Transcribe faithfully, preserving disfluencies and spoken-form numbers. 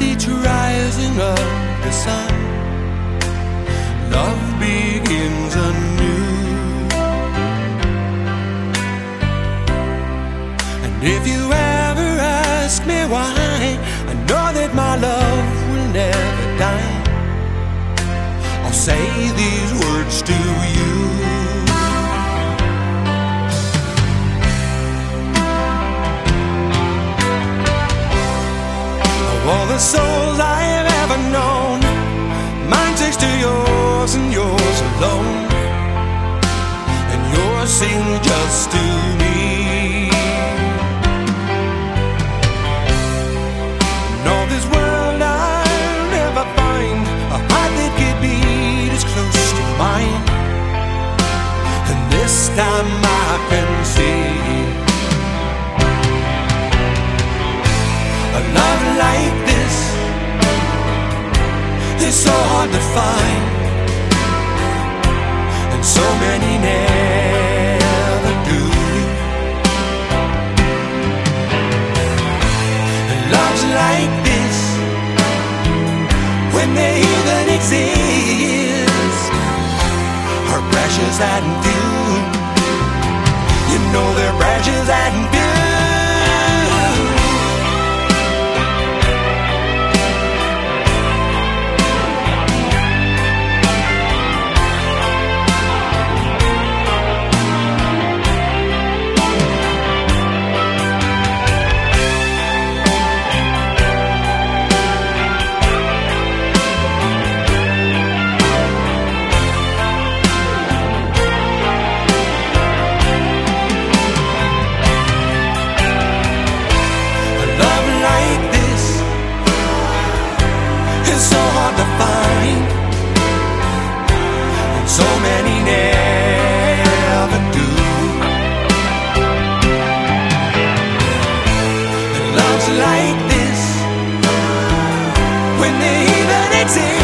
each rising of the sun, love begins anew. And if you ever ask me why, I know that my love will never die. I'll say these words to you. Of all the souls I have ever known, mine takes to yours and yours alone, and yours sings just to me. In all this world I'll never find a heart that could beat as close to mine, and this time I can see a love like this is so hard to find, and so many never do. And loves like this, when they even exist, are precious and few. You know they're precious and few. So hard to find, and so many never do. And loves like this, when they even exist,